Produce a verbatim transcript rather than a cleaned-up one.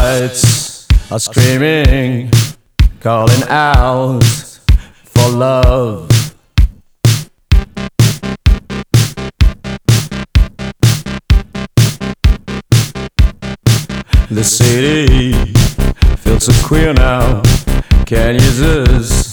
streetlights are screaming, calling out for love. The city feels so queer now. Can you just